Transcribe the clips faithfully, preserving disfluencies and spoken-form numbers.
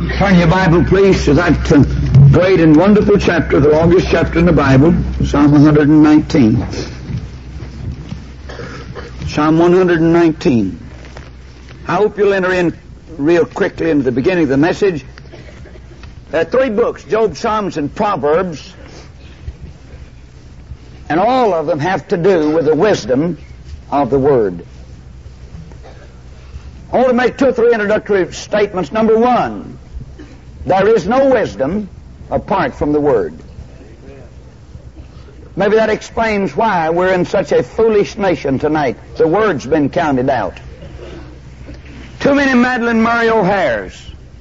Turn your Bible, please, to that uh, great and wonderful chapter, the longest chapter in the Bible, Psalm one nineteen. Psalm one nineteen. I hope you'll enter in real quickly into the beginning of the message. There are three books, Job, Psalms, and Proverbs, and all of them have to do with the wisdom of the Word. I want to make two or three introductory statements. Number one, there is no wisdom apart from the Word. Maybe that explains why we're in such a foolish nation tonight. The Word's been counted out. Too many Madeline Murray O'Hares.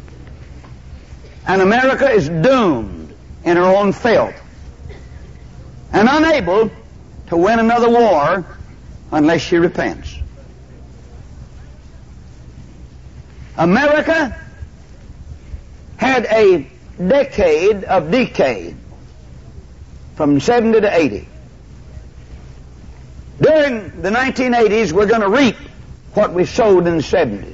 And America is doomed in her own filth and unable to win another war unless she repents. America had a decade of decay from seventy to eighty. During the nineteen eighties, we're going to reap what we sowed in the seventies.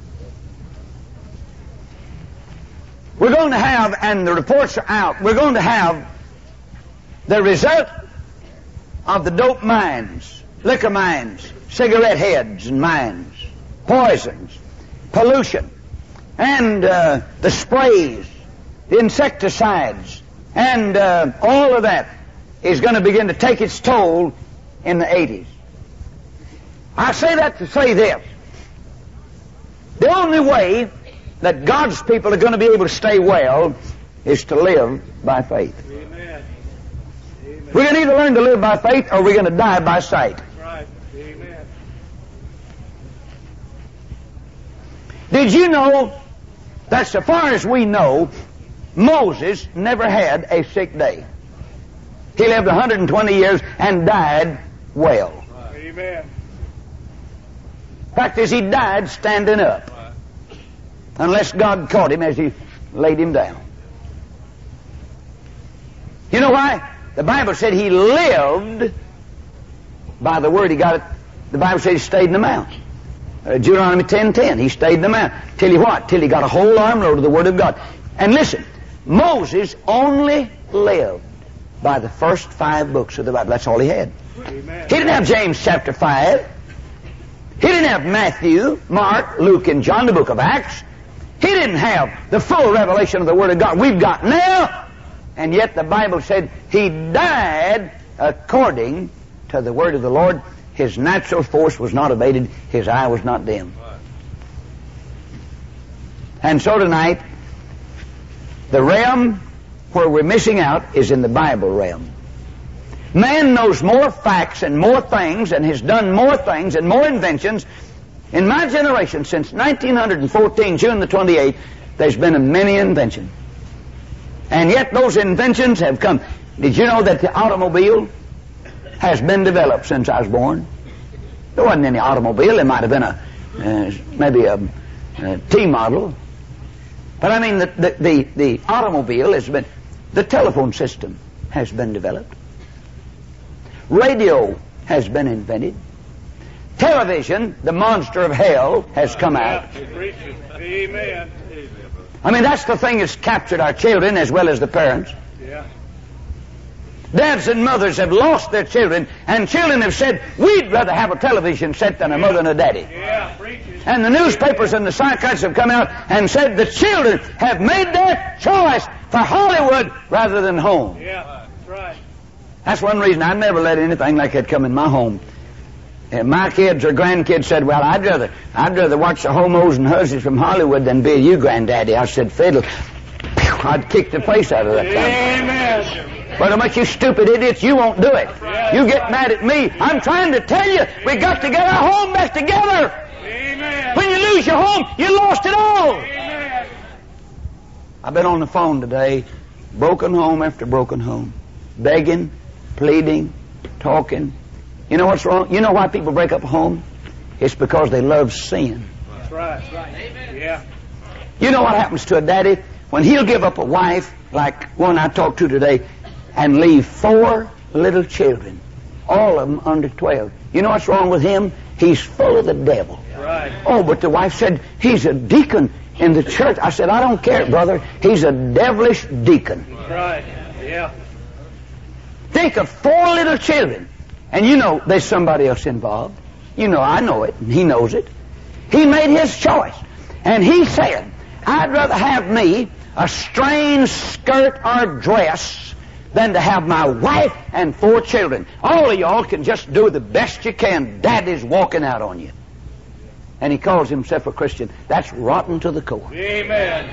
We're going to have, and the reports are out, we're going to have the result of the dope mines, liquor mines, cigarette heads and mines, poisons, pollution, and uh, the sprays, the insecticides, and uh, all of that is going to begin to take its toll in the eighties. I say that to say this. The only way that God's people are going to be able to stay well is to live by faith. Amen. Amen. We're going to either learn to live by faith or we're going to die by sight. That's right. Amen. Did you know that so far as we know, Moses never had a sick day? He lived one hundred twenty years and died well. Amen. Fact is, he died standing up. Unless God caught him as he laid him down. You know why? The Bible said he lived by the word. He got it. The Bible said he stayed in the mount. Uh, Deuteronomy ten ten. He stayed in the mount. Till he what? Till he got a whole armload of the word of God. And listen, Moses only lived by the first five books of the Bible. That's all he had. Amen. He didn't have James chapter five. He didn't have Matthew, Mark, Luke, and John, the book of Acts. He didn't have the full revelation of the Word of God we've got now. And yet the Bible said he died according to the Word of the Lord. His natural force was not abated. His eye was not dim. And so tonight, the realm where we're missing out is in the Bible realm. Man knows more facts and more things and has done more things and more inventions. In my generation, since nineteen fourteen, June the twenty-eighth, there's been a many invention. And yet those inventions have come. Did you know that the automobile has been developed since I was born? There wasn't any automobile. There might have been a, uh, maybe a, a T model. But I mean, the, the, the, the automobile has been, the telephone system has been developed. Radio has been invented. Television, the monster of hell, has come out. Amen. I mean, that's the thing that's captured our children as well as the parents. Yeah. Dads and mothers have lost their children, and children have said, we'd rather have a television set than a mother and a daddy. Yeah. And the newspapers and the psychiatrists have come out and said the children have made their choice for Hollywood rather than home. Yeah, that's right. That's one reason I never let anything like that come in my home. And my kids or grandkids said, well, I'd rather I'd rather watch the homos and hussies from Hollywood than be you, granddaddy. I said, fiddle. I'd kick the face out of that thing. Amen. But how much you stupid idiots, you won't do it. You get mad at me. I'm trying to tell you, we got to get our home back together. Amen. When you lose your home, you lost it all. Amen. I've been on the phone today, broken home after broken home, begging, pleading, talking. You know what's wrong? You know why people break up a home? It's because they love sin. That's right. That's right. Amen. Yeah. You know what happens to a daddy when he'll give up a wife like one I talked to today and leave four little children, all of them under twelve. You know what's wrong with him? He's full of the devil. Right. Oh, but the wife said, he's a deacon. in the church. I said, I don't care, brother. He's a devilish deacon. That's right. Yeah. Think of four little children. And you know there's somebody else involved. You know, I know it, and he knows it. He made his choice. And he said, I'd rather have me a strange skirt or dress than to have my wife and four children. All of y'all can just do the best you can. Daddy's walking out on you. And he calls himself a Christian. That's rotten to the core. Amen.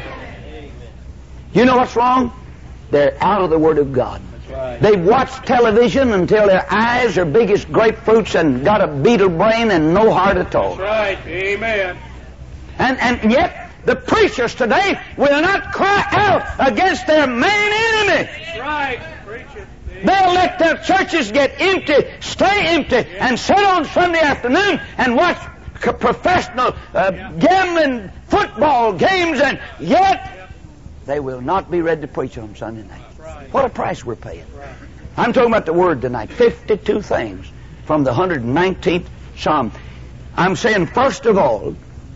You know what's wrong? They're out of the Word of God. Right. They watch television until their eyes are big as grapefruits and got a beetle brain and no heart at all. That's right. Amen. And, and yet, the preachers today will not cry out against their main enemy. That's right. Preach it. They'll let their churches get empty, stay empty, Yeah. and sit on Sunday afternoon and watch c- professional uh, Yeah. gambling football games, and yet they will not be ready to preach on Sunday night. Right. What a price we're paying. Right. I'm talking about the Word tonight. fifty-two things from the one hundred nineteenth Psalm. I'm saying, first of all,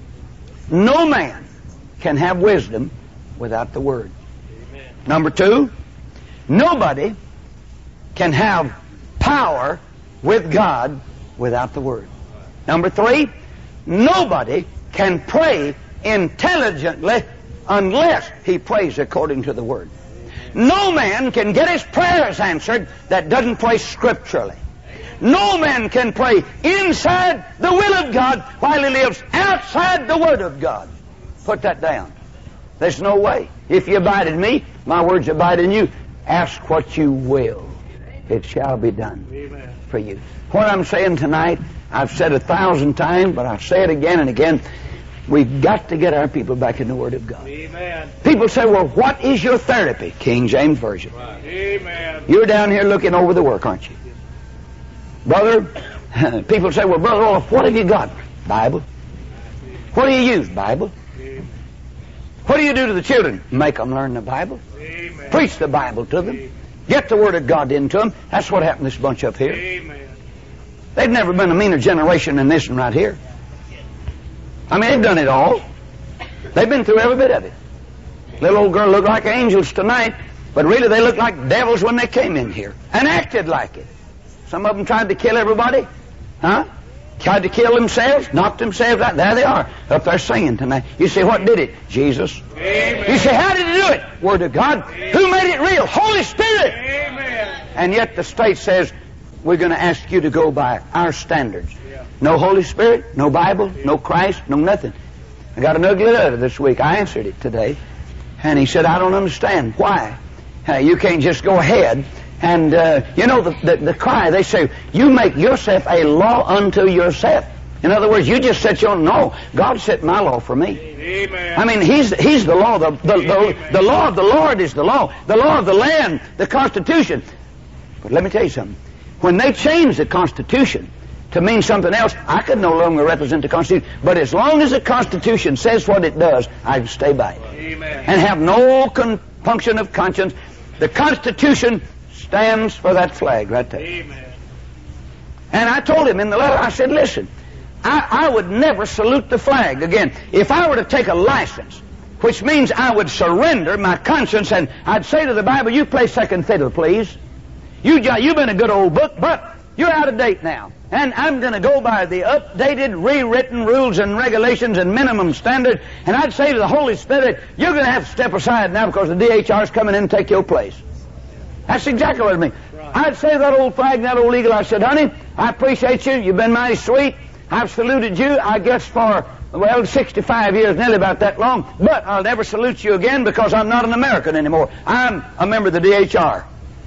no man can have wisdom without the Word. Amen. Number two, nobody can have power with God without the Word. Number three, nobody can pray intelligently unless he prays according to the Word. No man can get his prayers answered that doesn't pray scripturally. No man can pray inside the will of God while he lives outside the Word of God. Put that down. There's no way. If you abide in me, my words abide in you. Ask what you will. It shall be done Amen. for you. What I'm saying tonight, I've said a thousand times, but I'll say it again and again. We've got to get our people back in the Word of God. Amen. People say, well, what is your therapy? King James Version. Right. Amen. You're down here looking over the work, aren't you? Brother, people say, well, Brother Olaf, what have you got? Bible. What do you use? Bible. Amen. What do you do to the children? Make them learn the Bible. Amen. Preach the Bible to them. Get the Word of God into them. That's what happened to this bunch up here. Amen. They've never been a meaner generation than this one right here. I mean, they've done it all. They've been through every bit of it. Little old girl looked like angels tonight, but really they looked like devils when they came in here and acted like it. Some of them tried to kill everybody. Huh? Tried to kill themselves, knocked themselves out. There they are, up there singing tonight. You say, what did it? Jesus. Amen. You say, how did he do it? Word of God. Who made it real? Holy Spirit. Amen. And yet the state says, we're going to ask you to go by our standards. Yeah. No Holy Spirit, no Bible, no Christ, no nothing. I got an ugly letter this week. I answered it today. And he said, I don't understand. Why? Uh, you can't just go ahead. And, uh, you know, the, the, the cry, they say, you make yourself a law unto yourself. In other words, you just set your own. No, God set my law for me. Amen. I mean, He's He's the law. The, the, the, the law of the Lord is the law. The law of the land, the Constitution. But let me tell you something. When they changed the Constitution to mean something else, I could no longer represent the Constitution. But as long as the Constitution says what it does, I can stay by it. Amen. And have no compunction of conscience. The Constitution stands for that flag right there. Amen. And I told him in the letter, I said, listen, I, I would never salute the flag again. If I were to take a license, which means I would surrender my conscience, and I'd say to the Bible, you play second fiddle, please. You, you've been a good old book, but you're out of date now. And I'm going to go by the updated, rewritten rules and regulations and minimum standard. And I'd say to the Holy Spirit, you're going to have to step aside now because the D H R is coming in and take your place. That's exactly what I mean. Right. I'd say to that old flag, that old eagle, I said, honey, I appreciate you. You've been mighty sweet. I've saluted you, I guess, for, well, sixty-five years, nearly about that long. But I'll never salute you again because I'm not an American anymore. I'm a member of the D H R.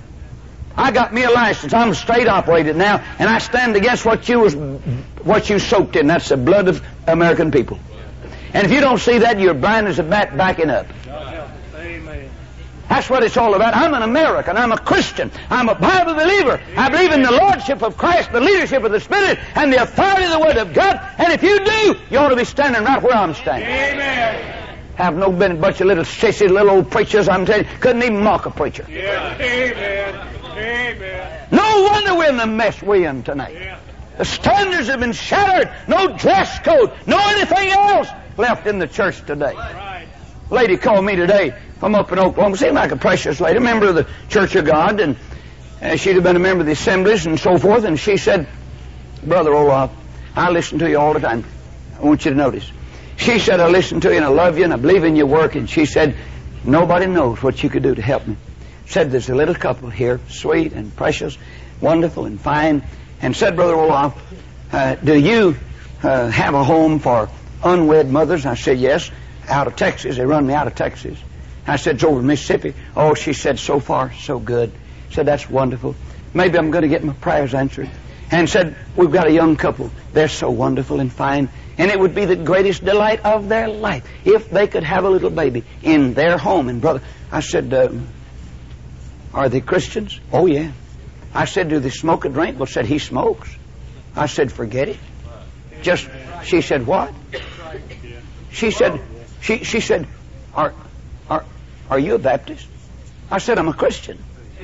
I got me a license. I'm state operated now, and I stand against what you was, what you soaked in. That's the blood of American people. And if you don't see that, you're blind as a bat backing up. Amen. That's what it's all about. I'm an American. I'm a Christian. I'm a Bible believer. I believe in the Lordship of Christ, the leadership of the Spirit, and the authority of the Word of God. And if you do, you ought to be standing right where I'm standing. Amen. Have no been a bunch of little sissy little old preachers, I'm telling you, couldn't even mock a preacher. Yeah. Amen. Amen. No wonder we're in the mess we're in tonight. Yeah. The standards have been shattered. No dress code, no anything else left in the church today. Right. A lady called me today from up in Oklahoma. Seemed like a precious lady, a member of the Church of God, and uh, she'd have been a member of the assemblies and so forth. And she said, Brother Olaf, I listen to you all the time. I want you to notice. She said, I listen to you and I love you and I believe in your work. And she said, nobody knows what you could do to help me. Said there's a little couple here, sweet and precious, wonderful and fine. And said, Brother Olaf, uh, do you uh, have a home for unwed mothers? I said, yes. Out of Texas. They run me out of Texas. I said, it's over in Mississippi. Oh, she said, so far, so good. Said, that's wonderful. Maybe I'm going to get my prayers answered. And said, we've got a young couple. They're so wonderful and fine. And it would be the greatest delight of their life if they could have a little baby in their home. And brother, I said, uh, are they Christians? Oh, yeah. I said, do they smoke or drink? Well, said, he smokes. I said, forget it. Just, she said, what? She said, she, she said, are, are, are you a Baptist? I said, I'm a Christian.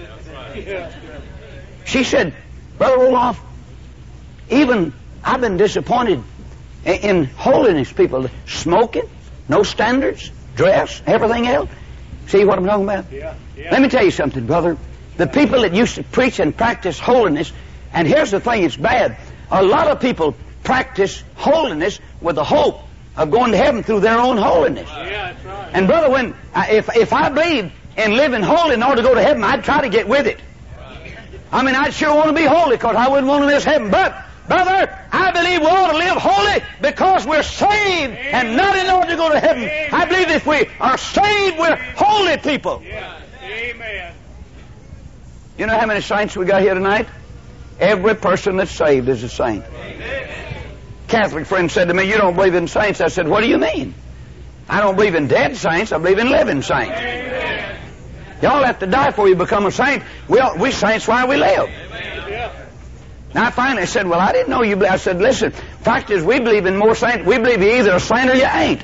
She said, Brother Olaf, even I've been disappointed in, in holiness people. Smoking, no standards, dress, everything else. See what I'm talking about? Yeah, yeah. Let me tell you something, brother. The people that used to preach and practice holiness, and here's the thing, it's bad. A lot of people practice holiness with the hope of going to heaven through their own holiness. Yeah, that's right. And brother, when I, if if I believed in living holy in order to go to heaven, I'd try to get with it. I mean, I'd sure want to be holy because I wouldn't want to miss heaven. But, brother, I believe we ought to live holy because we're saved and not in order to go to heaven. I believe if we are saved, we're holy people. Yeah. Amen. You know how many saints we got here tonight? Every person that's saved is a saint. Catholic friend said to me, you don't believe in saints. I said, what do you mean? I don't believe in dead saints. I believe in living saints. Amen. Y'all have to die before you become a saint. We, all, we saints while we live. Yeah. Now I finally said, well, I didn't know you believe. I said, listen, fact is we believe in more saints. We believe you're either a saint or you ain't.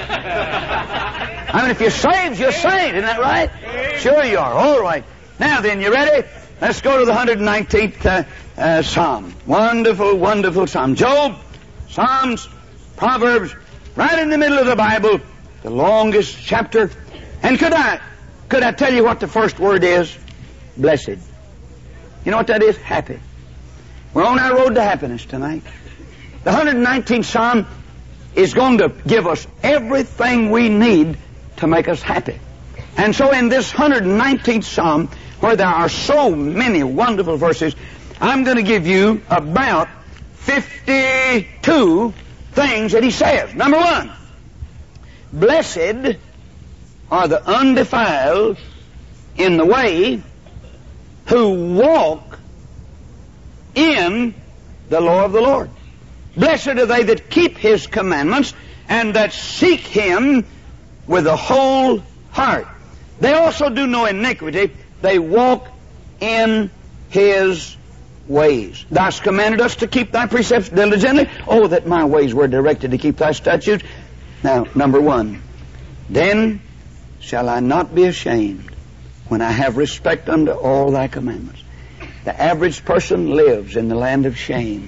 I mean, if you're saved, you're a saint. Isn't that right? Sure you are. All right. Now then, you ready? Let's go to the one hundred nineteenth uh, uh, Psalm. Wonderful, wonderful Psalm. Job, Psalms, Proverbs, right in the middle of the Bible, the longest chapter. And could I, could I tell you what the first word is? Blessed. You know what that is? Happy. We're on our road to happiness tonight. The one hundred nineteenth Psalm is going to give us everything we need to make us happy. And so in this one hundred nineteenth Psalm, where there are so many wonderful verses, I'm going to give you about fifty-two things that he says. Number one, blessed are the undefiled in the way who walk in the law of the Lord. Blessed are they that keep his commandments and that seek him with a whole heart. They also do no iniquity. They walk in his ways. Thou hast commanded us to keep thy precepts diligently. Oh, that my ways were directed to keep thy statutes. Now, number one, then shall I not be ashamed when I have respect unto all thy commandments. The average person lives in the land of shame.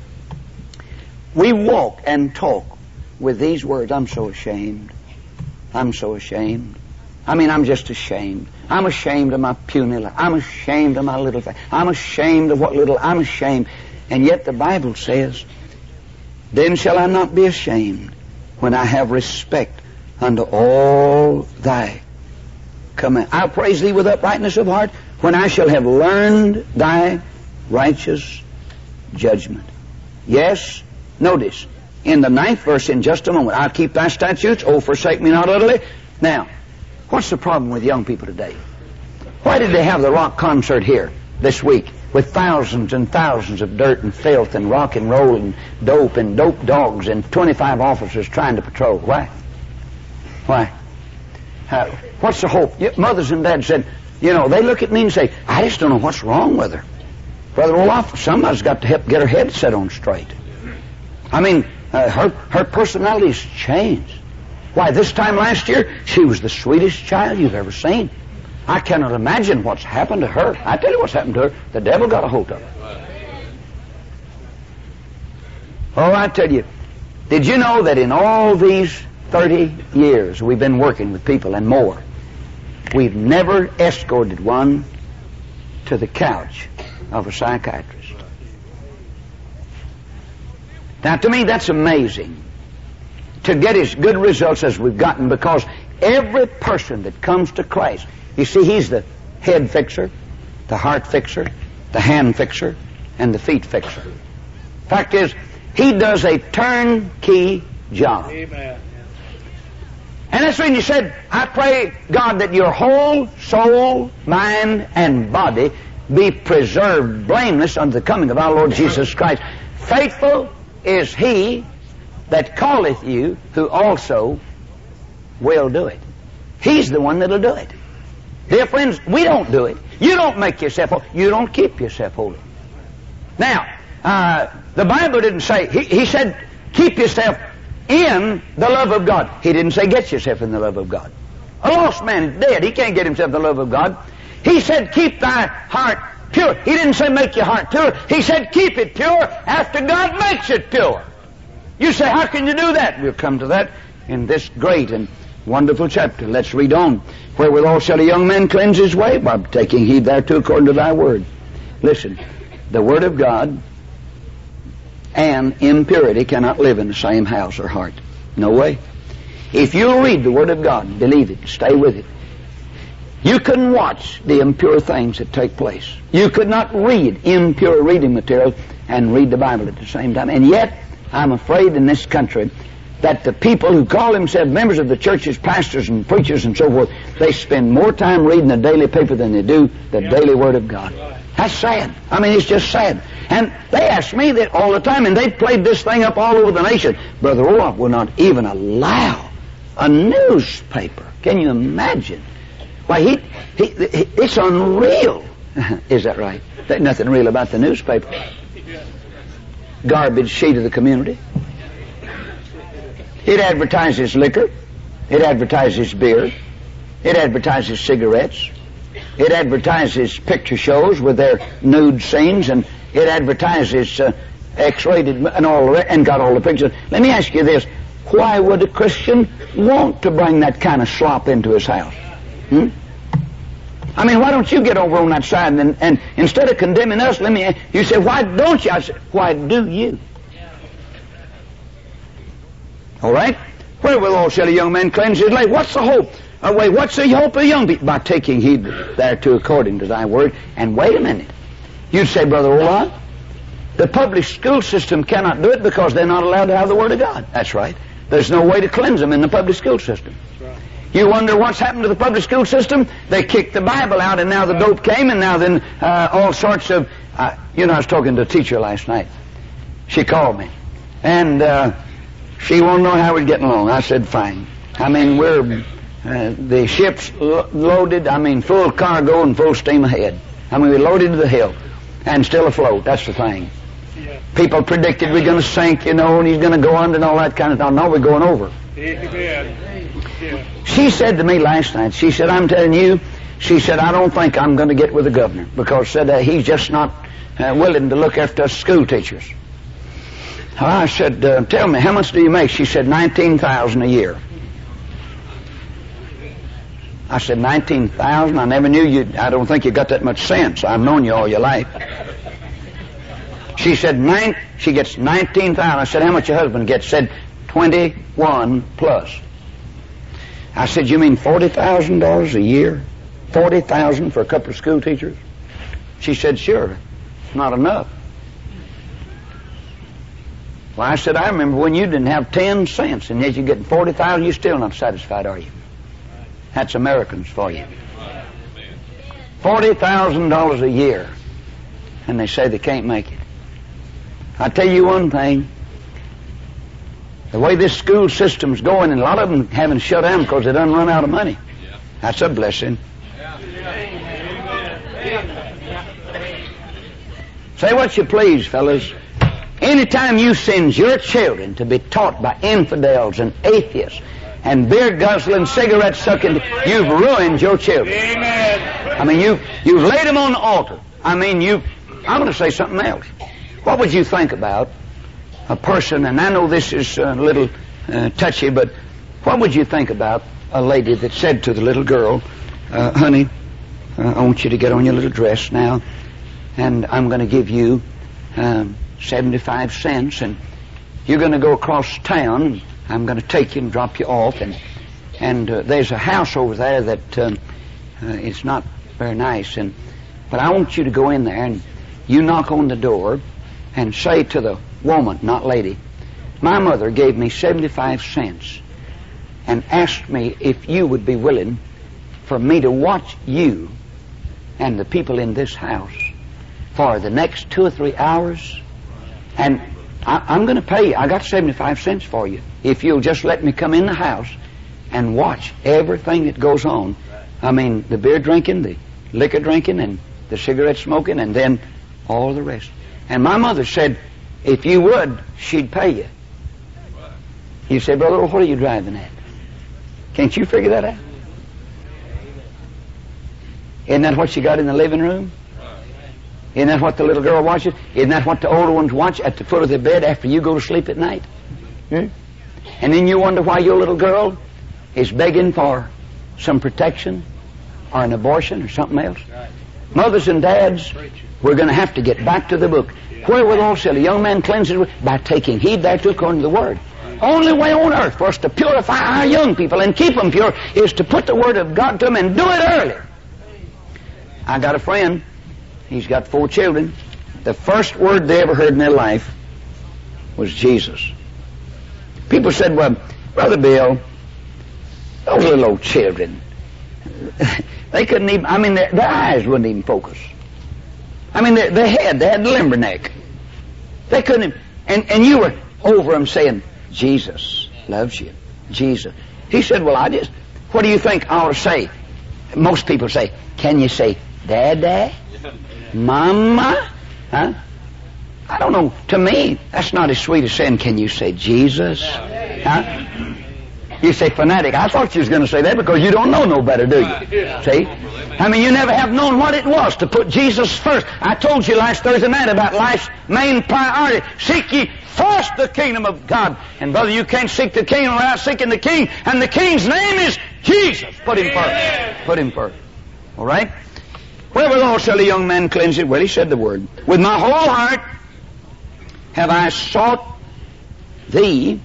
We walk and talk with these words. I'm so ashamed. I'm so ashamed. I mean, I'm just ashamed. I'm ashamed of my puny life. I'm ashamed of my little faith. I'm ashamed of what little I'm ashamed. And yet the Bible says, then shall I not be ashamed when I have respect unto all thy commandments. I'll praise thee with uprightness of heart when I shall have learned thy righteous judgment. Yes, notice, in the ninth verse in just a moment, I'll keep thy statutes, oh, forsake me not utterly. Now, what's the problem with young people today? Why did they have the rock concert here this week with thousands and thousands of dirt and filth and rock and roll and dope and dope dogs and twenty-five officers trying to patrol? Why? Why? Uh, what's the hope? Mothers and dads said, you know, they look at me and say, I just don't know what's wrong with her. Brother Olaf, somebody's got to help get her head set on straight. I mean, uh, her, her personality's changed. Why, this time last year, she was the sweetest child you've ever seen. I cannot imagine what's happened to her. I tell you what's happened to her. The devil got a hold of her. Oh, I tell you, did you know that in all these thirty years we've been working with people and more, we've never escorted one to the couch of a psychiatrist. Now, to me, that's amazing to get as good results as we've gotten, because every person that comes to Christ, you see, He's the head fixer, the heart fixer, the hand fixer, and the feet fixer. Fact is, He does a turnkey job. Amen. And that's when He said, I pray, God, that your whole soul, mind, and body be preserved blameless unto the coming of our Lord Jesus Christ. Faithful is He that calleth you, who also will do it. He's the one that'll do it. Dear friends, we don't do it. You don't make yourself holy. You don't keep yourself holy. Now, uh, the Bible didn't say, he, he said, keep yourself in the love of God. He didn't say get yourself in the love of God. A lost man is dead. He can't get himself in the love of God. He said keep thy heart pure. He didn't say make your heart pure. He said keep it pure after God makes it pure. You say, how can you do that? We'll come to that in this great and wonderful chapter. Let's read on. Wherewithal shall a young man cleanse his way? By taking heed thereto according to thy word. Listen, the word of God and impurity cannot live in the same house or heart. No way. If you'll read the word of God, believe it, stay with it, you couldn't watch the impure things that take place. You could not read impure reading material and read the Bible at the same time. And yet, I'm afraid in this country that the people who call themselves members of the churches, pastors and preachers and so forth, they spend more time reading the daily paper than they do the yep. daily Word of God. That's sad. I mean, it's just sad. And they ask me that all the time, and they've played this thing up all over the nation. Brother Roloff will not even allow a newspaper. Can you imagine? Why, he, he, he it's unreal. Is that right? There's nothing real about the newspaper. Garbage sheet of the community. It advertises liquor. It advertises beer. It advertises cigarettes. It advertises picture shows with their nude scenes, and it advertises uh, X-rated and all the, and got all the pictures. Let me ask you this: why would a Christian want to bring that kind of slop into his house? Hmm? I mean, why don't you get over on that side and, and instead of condemning us, let me, you say, why don't you? I say, why do you? All right? Wherewithal shall a young man cleanse his leg? What's the hope? Uh, wait, what's the hope of young people? By taking heed thereto according to thy word. And wait a minute. You'd say, Brother Ola, the public school system cannot do it because they're not allowed to have the word of God. That's right. There's no way to cleanse them in the public school system. You wonder what's happened to the public school system? They kicked the Bible out, and now the dope came, and now then uh, all sorts of... Uh, you know, I was talking to a teacher last night. She called me, and uh, she wanted to know how we're getting along. I said, fine. I mean, we're... Uh, the ship's lo- loaded, I mean, full cargo and full steam ahead. I mean, we're loaded to the hill and still afloat. That's the thing. Yeah. People predicted we're going to sink, you know, and he's going to go under and all that kind of stuff. No, we're going over. Amen. Yeah. She said to me last night, she said, I'm telling you, she said, I don't think I'm going to get with the governor because said uh, he's just not uh, willing to look after us school teachers. I said, uh, tell me, how much do you make? She said, nineteen thousand dollars a year. I said, nineteen thousand dollars? I never knew you. I don't think you got that much sense. I've known you all your life. She said, nine, she gets nineteen thousand dollars. I said, how much your husband gets? Said, twenty-one plus. I said, you mean forty thousand dollars a year? forty thousand dollars for a couple of school teachers? She said, sure. It's not enough. Well, I said, I remember when you didn't have ten cents, and yet you're getting forty thousand dollars, you're still not satisfied, are you? That's Americans for you. forty thousand dollars a year, and they say they can't make it. I tell you one thing, the way this school system's going, and a lot of them having to shut down because they done run out of money. That's a blessing. Say what you please, fellas. Anytime you send your children to be taught by infidels and atheists and beer guzzling, cigarette sucking, you've ruined your children. Amen. I mean, you've, you've laid them on the altar. I mean, you. I'm going to say something else. What would you think about a person, and I know this is a little uh, touchy, but What would you think about a lady that said to the little girl, uh, honey, uh, I want you to get on your little dress now, and I'm going to give you um, seventy-five cents, and you're going to go across town, and I'm going to take you and drop you off, and and uh, there's a house over there that um, uh, it's not very nice, and but I want you to go in there, and you knock on the door and say to the woman, not lady, my mother gave me seventy-five cents and asked me if you would be willing for me to watch you and the people in this house for the next two or three hours, and I, I'm going to pay you. I got seventy-five cents for you if you'll just let me come in the house and watch everything that goes on. I mean, the beer drinking, the liquor drinking, and the cigarette smoking, and then all the rest. And my mother said, if you would, she'd pay you. You say, brother, what are you driving at? Can't you figure that out? Isn't that what you got in the living room? Isn't that what the little girl watches? Isn't that what the older ones watch at the foot of the bed after you go to sleep at night? Hmm? And then you wonder why your little girl is begging for some protection or an abortion or something else. Mothers and dads, we're going to have to get back to the book. Wherewithal shall a young man cleanse his way? By taking heed thereto according to the Word. Only way on earth for us to purify our young people and keep them pure is to put the Word of God to them and do it early. I got a friend. He's got four children. The first word they ever heard in their life was Jesus. People said, well, Brother Bill, those little old children, they couldn't even, I mean, their, their eyes wouldn't even focus. I mean, their, their head, they had the limber neck. They couldn't even, and, and you were over them saying, Jesus loves you. Jesus. He said, well, I just, what do you think I ought to say? Most people say, can you say, Dada? Mama? Huh? I don't know. To me, that's not as sweet as saying, can you say Jesus? Huh? You say fanatic. I thought you was going to say that because you don't know no better, do you? See? I mean, you never have known what it was to put Jesus first. I told you last Thursday night about life's main priority. Seek ye first the kingdom of God. And brother, you can't seek the kingdom without seeking the king. And the king's name is Jesus. Put him first. Put him first. All right? Wherewithal shall a young man cleanse it? Well, he said the word. With my whole heart have I sought thee.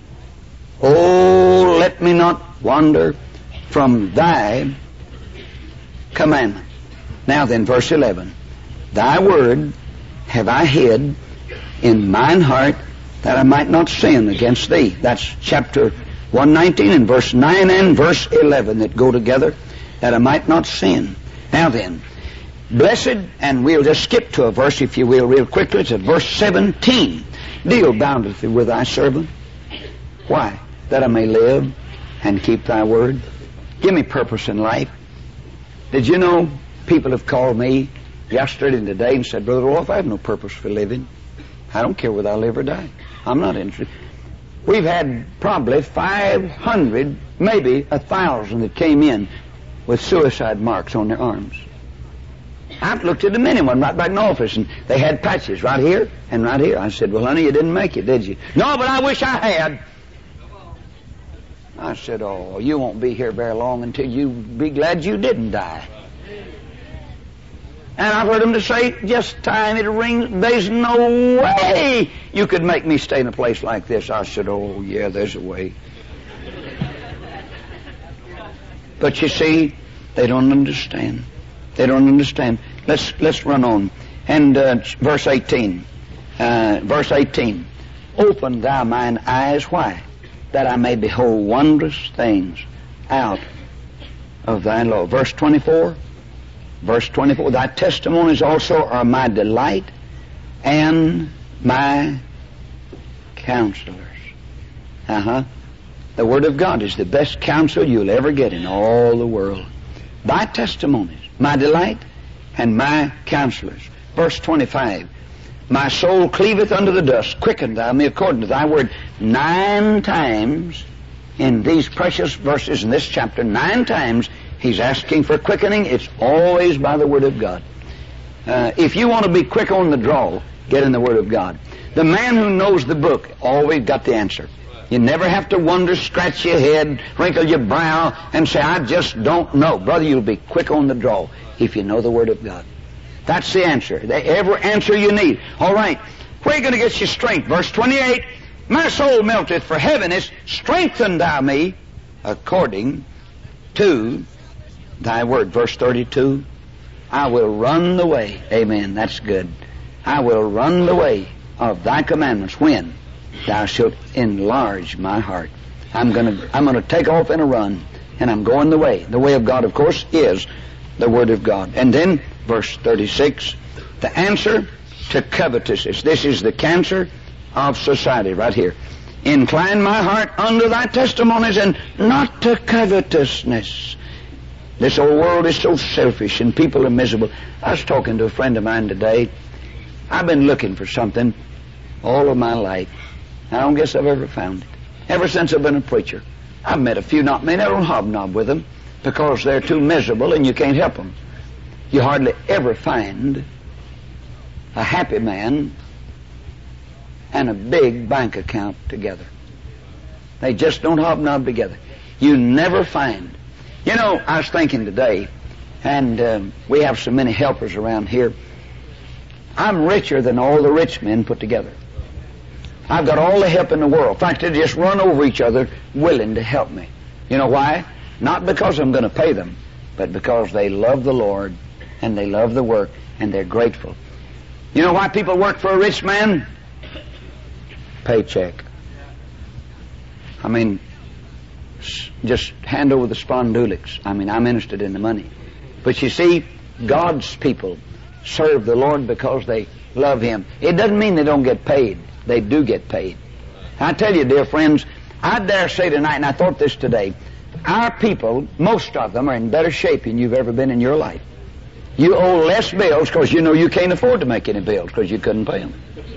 Oh, let me not wander from thy commandment. Now then, verse eleven. Thy word have I hid in mine heart that I might not sin against thee. That's chapter one nineteen and verse nine and verse eleven that go together, that I might not sin. Now then, blessed, and we'll just skip to a verse, if you will, real quickly. It's at verse seventeen. Deal bountifully with thy servant. Why? That I may live and keep thy word. Give me purpose in life. Did you know people have called me yesterday and today and said, Brother Rolf, I have no purpose for living. I don't care whether I live or die. I'm not interested. We've had probably five hundred, maybe a thousand that came in with suicide marks on their arms. I've looked at the many one right back in the office, and they had patches right here and right here. I said, well, honey, you didn't make it, did you? No, but I wish I had. I said, oh, you won't be here very long until you be glad you didn't die. And I've heard them to say, just time it rings, there's no way you could make me stay in a place like this. I said, oh, yeah, there's a way. But you see, they don't understand. They don't understand. Let's let's run on. And uh, verse eighteen. Uh, verse eighteen. Open thou mine eyes. Why? That I may behold wondrous things out of thy law. Verse twenty-four. Verse twenty-four. Thy testimonies also are my delight and my counselors. Uh-huh. The Word of God is the best counsel you'll ever get in all the world. Thy testimonies, my delight, and my counselors. Verse twenty-five. My soul cleaveth unto the dust. Quicken thou me according to thy word. Nine times in these precious verses in this chapter, nine times he's asking for quickening. It's always by the Word of God. Uh, if you want to be quick on the draw, get in the Word of God. The man who knows the book always got the answer. You never have to wonder, scratch your head, wrinkle your brow, and say, I just don't know. Brother, you'll be quick on the draw if you know the Word of God. That's the answer. Every answer you need. All right. Where are you going to get your strength? Verse twenty-eight. My soul melteth for heaviness. Strengthen thou me according to thy word. Verse thirty-two. I will run the way. Amen. That's good. I will run the way of thy commandments when thou shalt enlarge my heart. I'm going to I'm going to take off in a run, and I'm going the way. The way of God, of course, is the Word of God. And then, verse thirty-six, the answer to covetousness. This is the cancer of society right here. Incline my heart unto thy testimonies and not to covetousness. This old world is so selfish and people are miserable. I was talking to a friend of mine today. I've been looking for something all of my life. I don't guess I've ever found it. Ever since I've been a preacher. I've met a few, not many. I don't hobnob with them because they're too miserable and you can't help them. You hardly ever find a happy man and a big bank account together. They just don't hobnob together. You never find. You know, I was thinking today, and um, we have so many helpers around here. I'm richer than all the rich men put together. I've got all the help in the world. In fact, they just run over each other willing to help me. You know why? Not because I'm going to pay them, but because they love the Lord and they love the work and they're grateful. You know why people work for a rich man? Paycheck. I mean, just hand over the spondulics. I mean, I'm interested in the money. But you see, God's people serve the Lord because they love Him. It doesn't mean they don't get paid. They do get paid. I tell you, dear friends, I dare say tonight, and I thought this today, our people, most of them, are in better shape than you've ever been in your life. You owe less bills because you know you can't afford to make any bills because you couldn't pay them.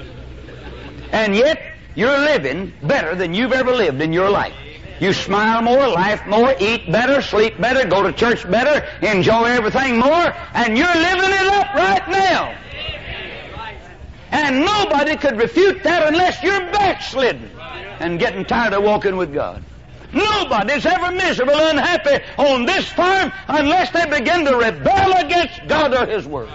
And yet, you're living better than you've ever lived in your life. You smile more, laugh more, eat better, sleep better, go to church better, enjoy everything more, and you're living it up right now. And nobody could refute that unless you're backslidden and getting tired of walking with God. Nobody's ever miserable or unhappy on this farm unless they begin to rebel against God or His Word.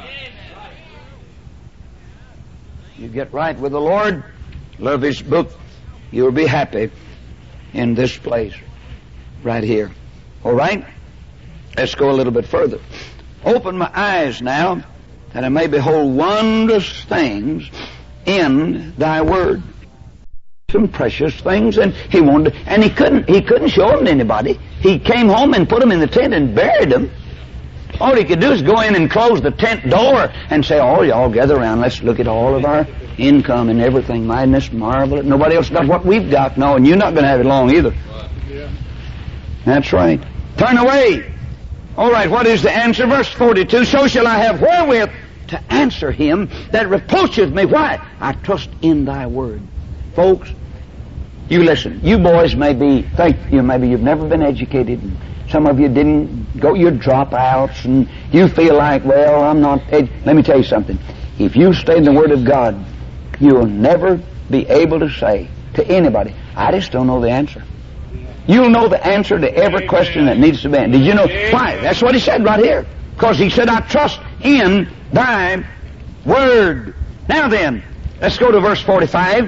You get right with the Lord, love His book, you'll be happy in this place right here. All right? Let's go a little bit further. Open my eyes now that I may behold wondrous things in thy word. Some precious things, and he wanted, and he couldn't, he couldn't show them to anybody. He came home and put them in the tent and buried them. All he could do is go in and close the tent door and say, "Oh, y'all gather around. Let's look at all of our income and everything. My goodness, marvelous. Nobody else got what we've got. No, and you're not going to have it long either." Yeah. That's right. Turn away. All right. What is the answer? Verse forty-two. So shall I have wherewith to answer him that reproacheth me. Why? I trust in thy word, folks. You listen. You boys may be think you maybe you've never been educated. And some of you didn't go. You're dropouts, and you feel like, well, I'm not. Ed-. Let me tell you something. If you stay in the Word of God, you'll never be able to say to anybody, "I just don't know the answer." You'll know the answer to every question that needs to be answered. Did you know why? That's what he said right here. Because he said, "I trust in thy word." Now then, let's go to verse forty-five.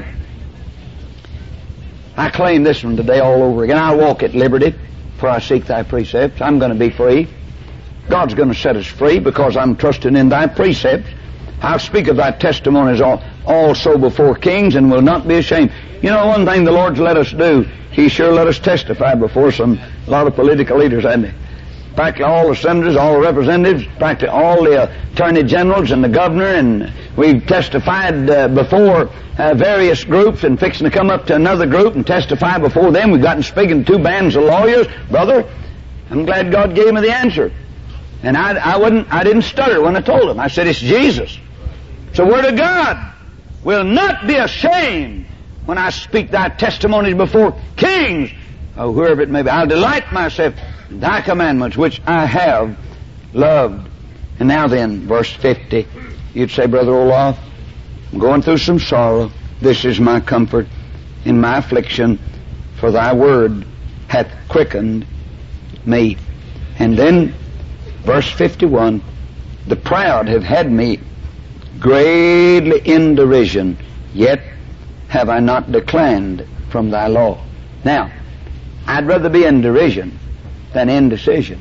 I claim this one today all over again. I walk at liberty, for I seek thy precepts. I'm going to be free. God's going to set us free because I'm trusting in thy precepts. I'll speak of thy testimonies also before kings and will not be ashamed. You know, one thing the Lord's let us do, He sure let us testify before some a lot of political leaders, hadn't He? Practically all the senators, all the representatives, practically all the attorney generals and the governor, and we've testified uh, before uh, various groups and fixing to come up to another group and testify before them. We've gotten speaking to two bands of lawyers. Brother, I'm glad God gave me the answer. And I, I, wouldn't, I didn't stutter when I told him. I said, it's Jesus. It's the Word of God. Will not be ashamed when I speak thy testimonies before kings, or whoever it may be. I'll delight myself in thy commandments, which I have loved. And now then, verse fifty, you'd say, Brother Olaf, I'm going through some sorrow. This is my comfort in my affliction. for thy word hath quickened me. And then, verse fifty-one, the proud have had me greatly in derision, yet have I not declined from thy law. Now, I'd rather be in derision than in decision.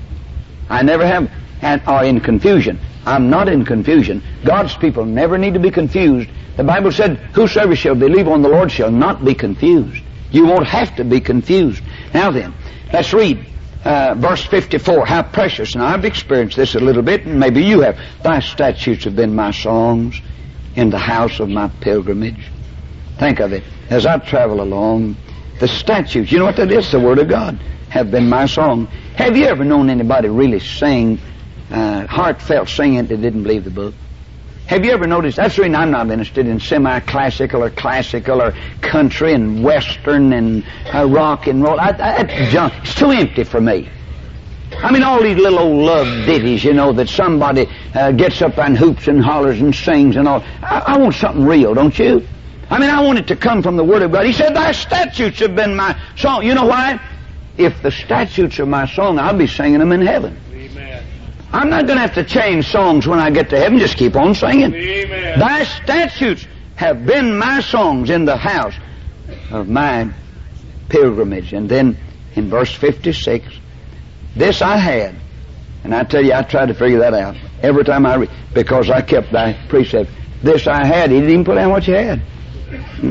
I never have, and are in confusion. I'm not in confusion. God's people never need to be confused. The Bible said, whosoever shall believe on the Lord shall not be confused. You won't have to be confused. Now then, let's read uh, verse fifty-four. How precious, and I've experienced this a little bit, and maybe you have. Thy statutes have been my songs in the house of my pilgrimage. Think of it. As I travel along, the statutes, you know what that is? The Word of God, have been my song. Have you ever known anybody really sing, uh, heartfelt singing that didn't believe the book? Have you ever noticed? That's the reason I'm not interested in semi-classical or classical or country and western and uh, rock and roll. I, I, that's junk. It's too empty for me. I mean, all these little old love ditties, you know, that somebody uh, gets up and hoops and hollers and sings and all. I, I want something real, don't you? I mean, I want it to come from the Word of God. He said, thy statutes have been my song. You know why? If the statutes are my song, I'll be singing them in heaven. Amen. I'm not going to have to change songs when I get to heaven. Just keep on singing. Amen. Thy statutes have been my songs in the house of my pilgrimage. And then in verse fifty-six, this I had. And I tell you, I tried to figure that out every time I read, because I kept thy precepts. This I had. He didn't even put down what you had. Hmm?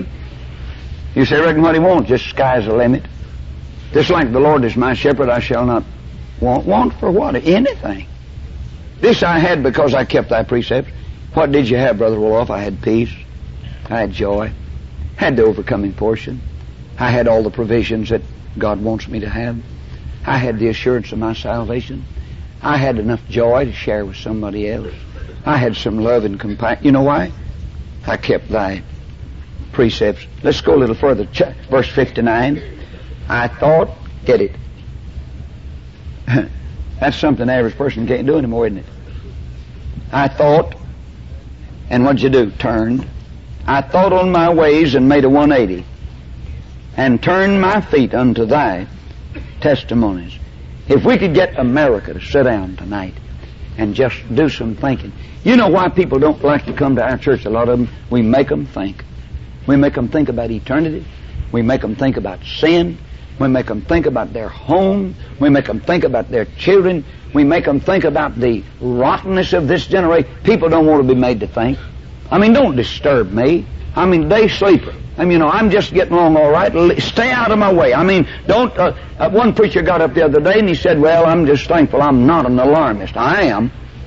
You say, reckon what he wants, just sky's the limit. Just like the Lord is my shepherd, I shall not want. Want for what? Anything. This I had because I kept thy precepts. What did you have, Brother Wolof? I had peace. I had joy. Had the overcoming portion. I had all the provisions that God wants me to have. I had the assurance of my salvation. I had enough joy to share with somebody else. I had some love and compassion. You know why? I kept thy precepts. Let's go a little further. Ch- verse fifty-nine. I thought, get it. That's something the average person can't do anymore, isn't it? I thought, and what'd you do? Turned. I thought on my ways and made a one eighty, and turned my feet unto thy testimonies. If we could get America to sit down tonight and just do some thinking. You know why people don't like to come to our church? A lot of them, we make them think. We make them think about eternity. We make them think about sin. We make them think about their home. We make them think about their children. We make them think about the rottenness of this generation. People don't want to be made to think. I mean, don't disturb me. I mean, day sleeper. I mean, you know, I'm just getting along all right. Stay out of my way. I mean, don't... Uh, uh, one preacher got up the other day and he said, well, I'm just thankful I'm not an alarmist. I am.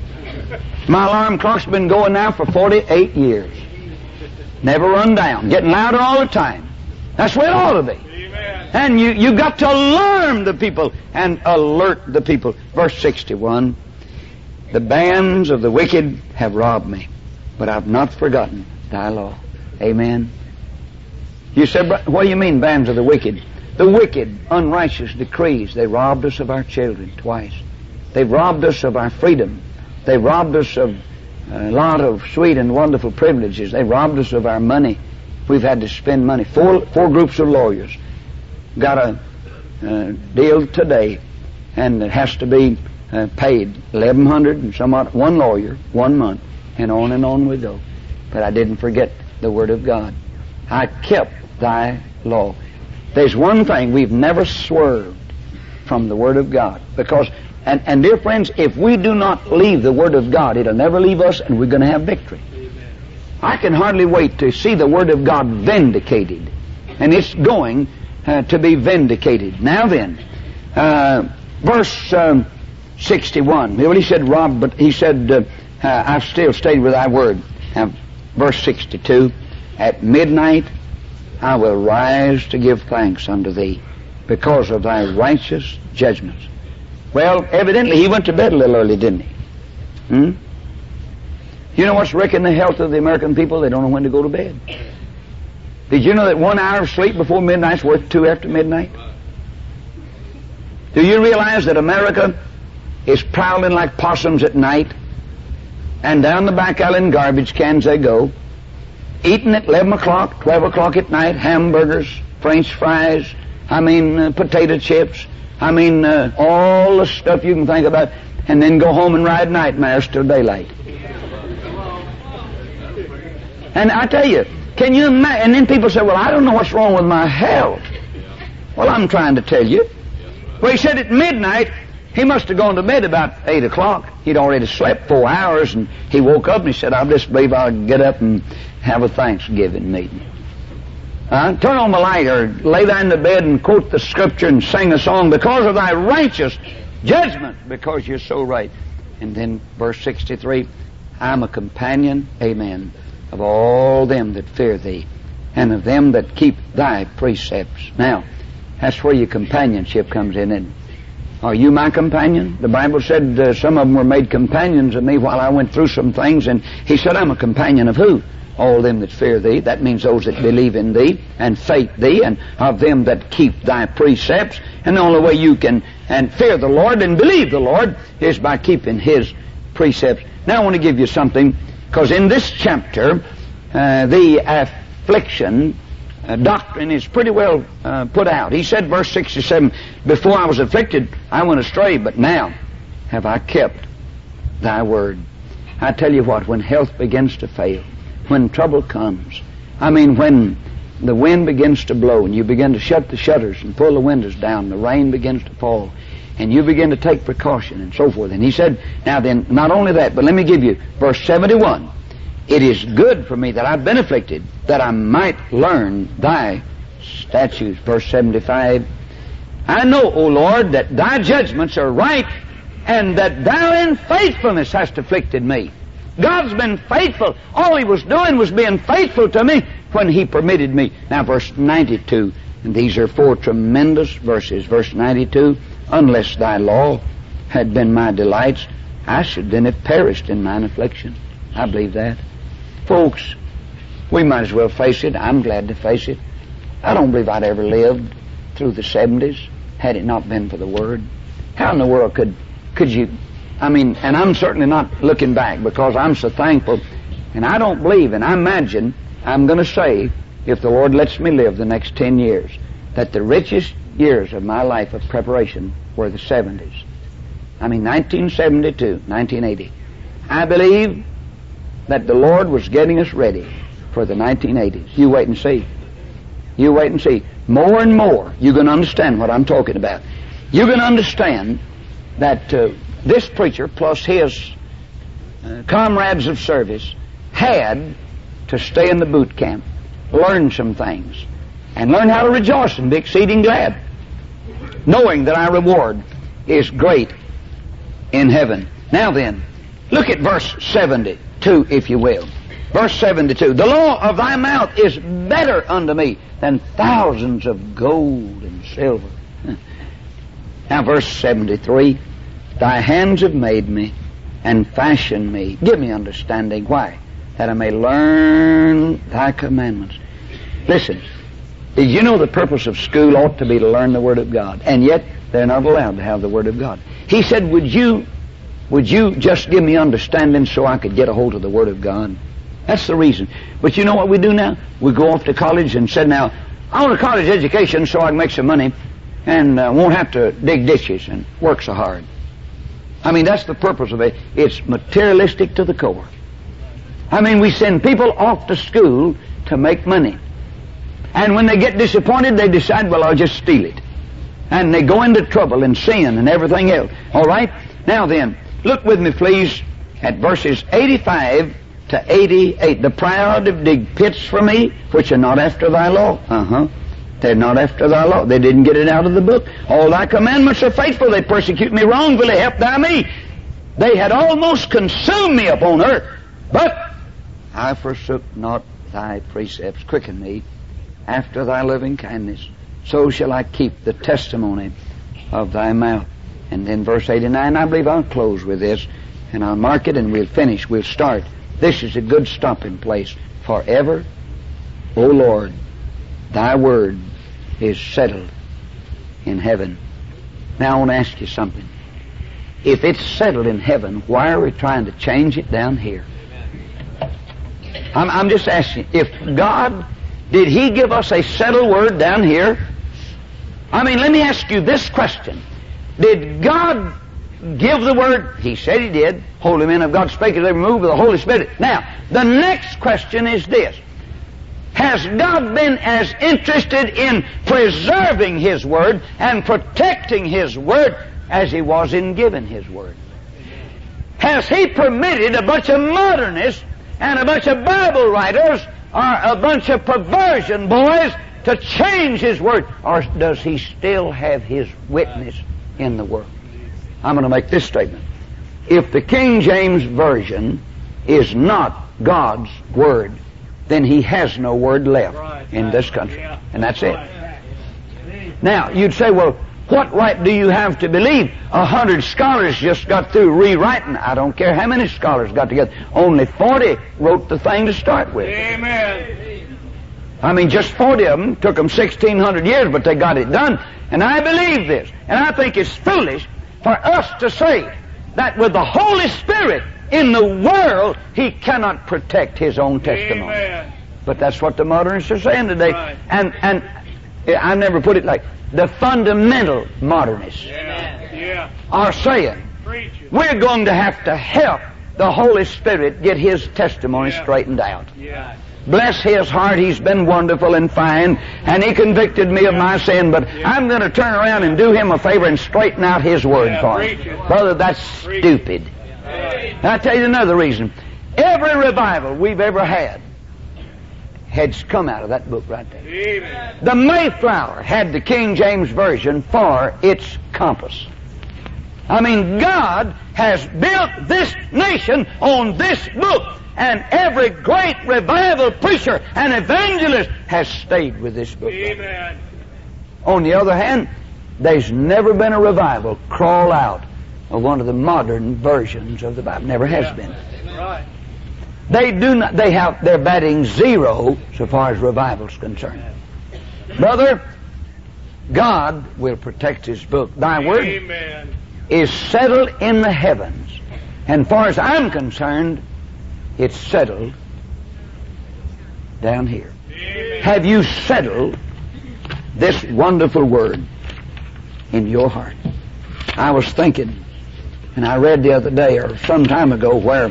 My alarm clock's been going now for forty-eight years. Never run down. Getting louder all the time. That's where it ought to be. And you, you got to alarm the people and alert the people. Verse sixty-one, the bands of the wicked have robbed me, but I've not forgotten thy law. Amen. You said, what do you mean, bands of the wicked? The wicked, unrighteous decrees. They robbed us of our children twice. They've robbed us of our freedom. They've robbed us of a lot of sweet and wonderful privileges. They robbed us of our money. We've had to spend money. Four, four groups of lawyers got a uh, deal today, and it has to be uh, paid eleven hundred and some odd, one lawyer, one month, and on and on we go. But I didn't forget the Word of God. I kept thy law. There's one thing, we've never swerved from the Word of God, because and, and dear friends, if we do not leave the Word of God, it'll never leave us, and we're going to have victory. I can hardly wait to see the Word of God vindicated, and it's going Uh, to be vindicated. Now then, uh, verse um, sixty-one. Well, he said, Rob, but he said, uh, uh, I've still stayed with thy word. Now, verse sixty-two. At midnight I will rise to give thanks unto thee because of thy righteous judgments. Well, evidently he went to bed a little early, didn't he? Hmm? You know what's wrecking the health of the American people? They don't know when to go to bed. Did you know that one hour of sleep before midnight is worth two after midnight? Do you realize that America is prowling like possums at night, and down the back alley in garbage cans they go, eating at eleven o'clock, twelve o'clock at night, hamburgers, French fries, I mean, uh, potato chips. I mean, uh, all the stuff you can think about, and then go home and ride nightmares till daylight. And I tell you, can you imagine? And then people say, well, I don't know what's wrong with my health. Well, I'm trying to tell you. Well, he said at midnight, he must have gone to bed about eight o'clock. He'd already slept four hours, and he woke up and he said, I just believe I'll get up and have a Thanksgiving meeting. Uh, turn on the light or lay down in the bed and quote the scripture and sing a song, because of thy righteous judgment, because you're so right. And then verse sixty-three, I'm a companion, amen, of all them that fear thee, and of them that keep thy precepts. Now, that's where your companionship comes in. And are you my companion? The Bible said uh, some of them were made companions of me while I went through some things, and he said, I'm a companion of who? All them that fear thee. That means those that believe in thee and faith thee, and of them that keep thy precepts. And the only way you can and fear the Lord and believe the Lord is by keeping his precepts. Now I want to give you something, because in this chapter uh, the affliction uh, doctrine is pretty well uh, put out. He said, verse sixty-seven, before I was afflicted I went astray, but now have I kept thy word. I tell you what, when health begins to fail, when trouble comes, I mean when the wind begins to blow and you begin to shut the shutters and pull the windows down, the rain begins to fall, and you begin to take precaution and so forth. And he said, now then, not only that, but let me give you verse seventy-one. It is good for me that I've been afflicted, that I might learn thy statutes. Verse seventy-five, I know, O Lord, that thy judgments are right, and that thou in faithfulness hast afflicted me. God's been faithful. All he was doing was being faithful to me when he permitted me. Now verse ninety-two, and these are four tremendous verses. Verse ninety-two, unless thy law had been my delights, I should then have perished in mine affliction. I believe that. Folks, we might as well face it. I'm glad to face it. I don't believe I'd ever lived through the seventies had it not been for the Word. How in the world could could you... I mean, and I'm certainly not looking back, because I'm so thankful, and I don't believe, and I imagine, I'm going to say, if the Lord lets me live the next ten years, that the richest years of my life of preparation were the seventies. I mean, nineteen seventy-two, nineteen eighty. I believe that the Lord was getting us ready for the nineteen eighties. You wait and see. You wait and see. More and more, you're going to understand what I'm talking about. You're going to understand that uh, this preacher plus his uh, comrades of service had to stay in the boot camp, learn some things, and learn how to rejoice and be exceeding glad, knowing that our reward is great in heaven. Now then, look at verse seventy-two, if you will. Verse seventy-two, the law of thy mouth is better unto me than thousands of gold and silver. Now verse seventy-three, thy hands have made me and fashioned me. Give me understanding. Why? That I may learn thy commandments. Listen, did you know the purpose of school ought to be to learn the Word of God? And yet, they're not allowed to have the Word of God. He said, would you, would you just give me understanding so I could get a hold of the Word of God? That's the reason. But you know what we do now? We go off to college and said, now, I want a college education so I can make some money and uh, won't have to dig ditches and work so hard. I mean, that's the purpose of it. It's materialistic to the core. I mean, we send people off to school to make money. And when they get disappointed, they decide, well, I'll just steal it. And they go into trouble and sin and everything else. All right? Now then, look with me, please, at verses eighty-five to eighty-eight. The proud have digged pits for me, which are not after thy law. Uh-huh. They're not after thy law. They didn't get it out of the book. All thy commandments are faithful. They persecute me wrongfully. Help thou me. They had almost consumed me upon earth. But I forsook not thy precepts. Quicken me after thy loving kindness. So shall I keep the testimony of thy mouth. And then verse eighty-nine, I believe I'll close with this, and I'll mark it and we'll finish. We'll start. This is a good stopping place. Forever, O Lord, thy word is settled in heaven. Now I want to ask you something. If it's settled in heaven, why are we trying to change it down here? I'm, I'm just asking, if God, did He give us a settled word down here? I mean, let me ask you this question. Did God give the Word? He said He did. Holy men of God spake as they were moved with the Holy Spirit. Now, the next question is this. Has God been as interested in preserving His Word and protecting His Word as He was in giving His Word? Has He permitted a bunch of modernists and a bunch of Bible writers or a bunch of perversion boys to change His Word? Or does He still have His witness in the world? I'm going to make this statement. If the King James Version is not God's Word, then He has no Word left in this country. And that's it. Now, you'd say, well, what right do you have to believe? A hundred scholars just got through rewriting. I don't care how many scholars got together. Only forty wrote the thing to start with. Amen. I mean, just forty of them. Took them sixteen hundred years, but they got it done. And I believe this. And I think it's foolish for us to say that with the Holy Spirit in the world, He cannot protect His own testimony. Amen. But that's what the modernists are saying today. Right. And and I never put it like the fundamental modernists Yeah. Yeah. are saying Preach it. we're going to have to help the Holy Spirit get His testimony Yeah. straightened out. Yeah. Bless His heart, He's been wonderful and fine, and He convicted me of my sin, but I'm going to turn around and do Him a favor and straighten out His Word Yeah, for preach Him. it. Brother, that's Preach it. stupid. Right. And I'll tell you another reason. Every revival we've ever had has come out of that book right there. Amen. The Mayflower had the King James Version for its compass. I mean, God has built this nation on this book, and every great revival preacher and evangelist has stayed with this book. Amen. On the other hand, there's never been a revival crawl out of one of the modern versions of the Bible. Never has Yeah. been. Right. They do not. They have. They're batting zero so far as revival's concerned. Brother, God will protect His book. Thy word Amen. is settled in the heavens, and far as I'm concerned, it's settled down here. Amen. Have you settled this wonderful word in your heart? I was thinking, and I read the other day or some time ago where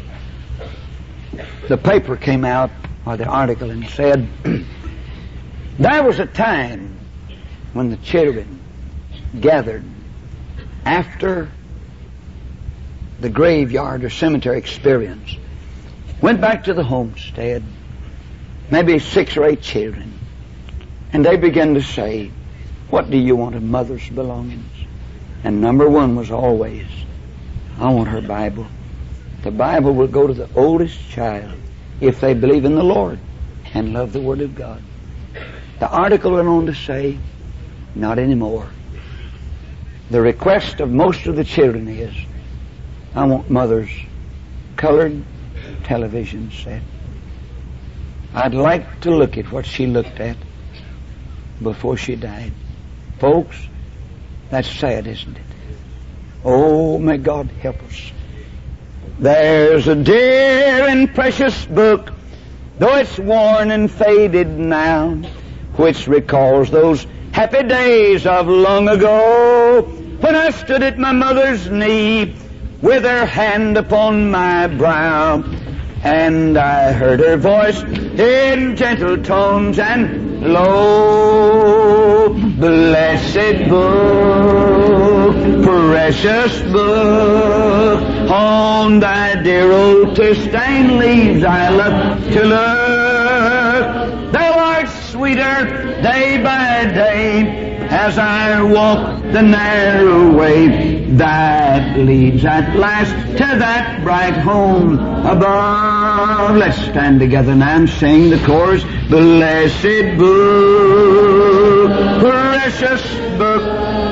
the paper came out, or the article, and said there was a time when the children gathered after the graveyard or cemetery experience, went back to the homestead, maybe six or eight children, and they began to say, what do you want of mother's belongings? And number one was always, I want her Bible. The Bible will go to the oldest child if they believe in the Lord and love the Word of God. The article went on to say, not anymore. The request of most of the children is, I want mother's colored television set. I'd like to look at what she looked at before she died. Folks, that's sad, isn't it? Oh, may God help us. There's a dear and precious book, though it's worn and faded now, which recalls those happy days of long ago, when I stood at my mother's knee with her hand upon my brow, and I heard her voice in gentle tones and low, blessed book, precious book, on thy dear old tear-stained leaves I love to look. Thou art sweeter day by day as I walk the narrow way that leads at last to that bright home above. Let's stand together now and sing the chorus. Blessed book, precious book,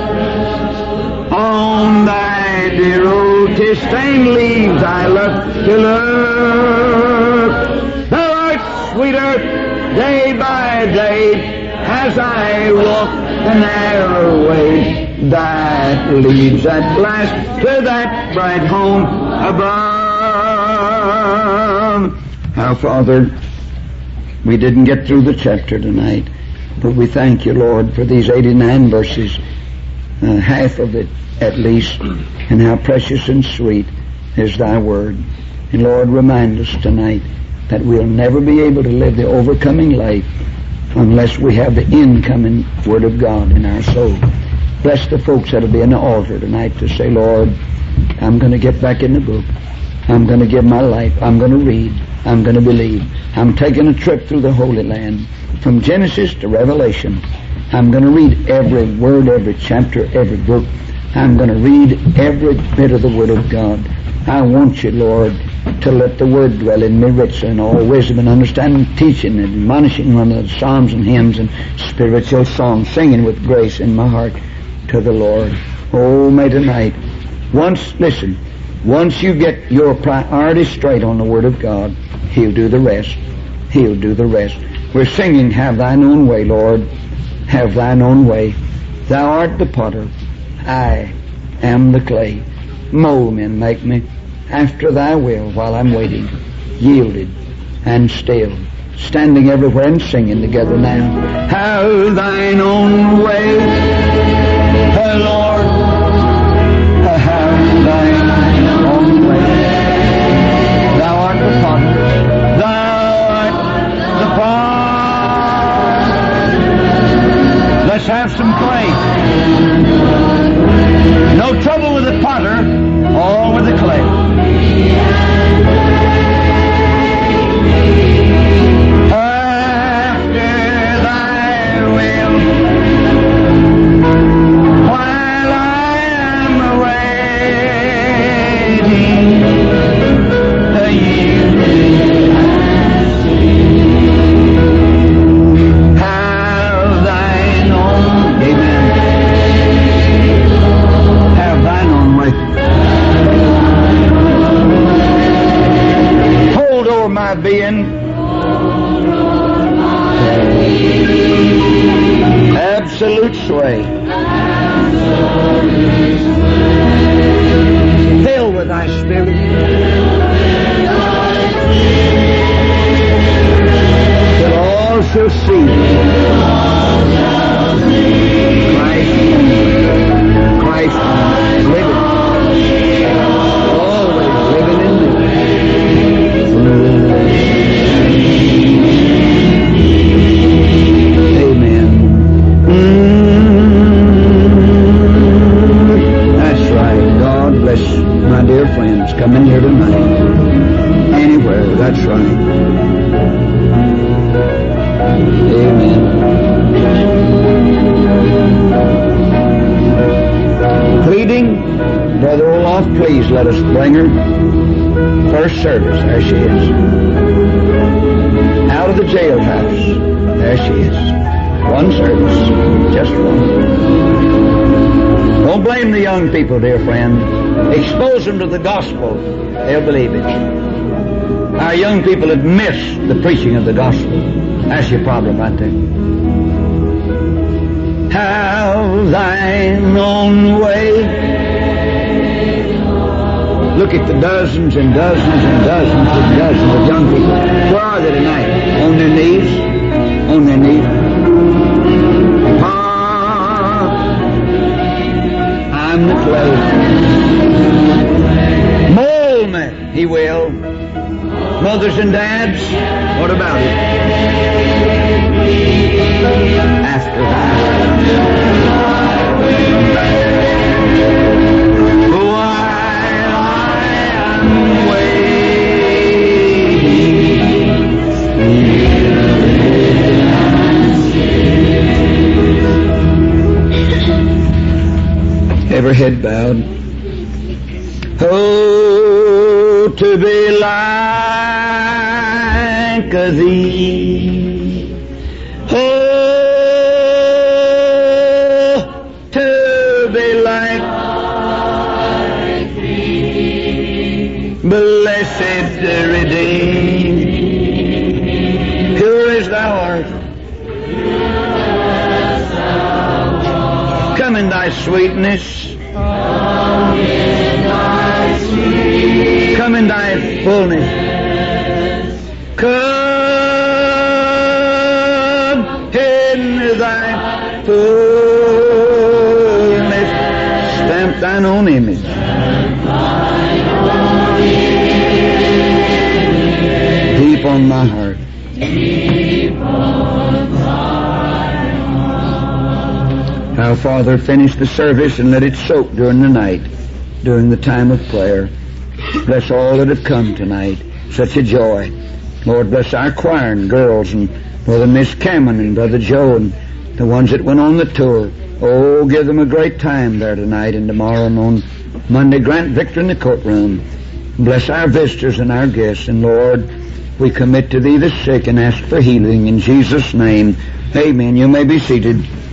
on thy dear old tear-stained leaves I love to look. Thou art sweeter day by day as I walk the narrow way that leads at last to that bright home above. Our Father, we didn't get through the chapter tonight. But we thank you, Lord, for these eighty-nine verses, uh, half of it at least, and how precious and sweet is thy word. And Lord, remind us tonight that we'll never be able to live the overcoming life unless we have the incoming Word of God in our soul. Bless the folks that'll be in the altar tonight to say, Lord, I'm going to get back in the book. I'm going to give my life. I'm going to read. I'm going to believe. I'm taking a trip through the Holy Land from Genesis to Revelation. I'm going to read every word, every chapter, every book. I'm going to read every bit of the Word of God. I want you, Lord, to let the Word dwell in me richly in all wisdom and understanding, teaching and admonishing one of the psalms and hymns and spiritual songs, singing with grace in my heart to the Lord. Oh, may tonight, once, listen, once you get your priorities straight on the Word of God, He'll do the rest. He'll do the rest. We're singing, have thine own way, Lord. Have thine own way. Thou art the potter. I am the clay. Mold me and make me after thy will while I'm waiting, yielded and still, standing everywhere and singing together now. Have thine own way, oh Lord. Have thine own way. Thou art the potter. Thou art the potter. Let's have some clay. No trouble with the potter, all with the clay. After thy will, while I am waiting, the yielding have thine own, amen. Have thine own way. Hold over my being. Absolute sway. Fill with thy spirit. That all shall see Christ, Christ living, always living in me. Amen. That's right. God bless my dear friends coming here tonight. Anywhere, that's right. Amen. Pleading, Brother Olaf, please let us bring her. First service, there she is. Out of the jailhouse, there she is. One service, just one. Don't blame the young people, dear friend. Expose them to the gospel. They'll believe it. Our young people have missed the preaching of the gospel. That's your problem right there. Have thine own way. Look at the dozens and dozens and dozens and dozens of young people. Where are they tonight? On their knees? On their knees. Ah, I'm the clay. Mold me, He will. Mothers and dads, what about it? After that. Every head bowed. Oh, to be like thee. Oh, to be like thee. Blessed redeemed. Pure as thou art. Come in thy sweetness. Come in thy sweetness. Come in thy fullness. Come in image, stamp thine own image. Deep on my heart. Our Father, finish the service and let it soak during the night, during the time of prayer. Bless all that have come tonight. Such a joy. Lord, bless our choir and girls and Brother Miss Cameron and Brother Joe and the ones that went on the tour. Oh, give them a great time there tonight and tomorrow and on Monday. Grant victory in the courtroom. Bless our visitors and our guests. And Lord, we commit to Thee the sick and ask for healing in Jesus' name. Amen. You may be seated.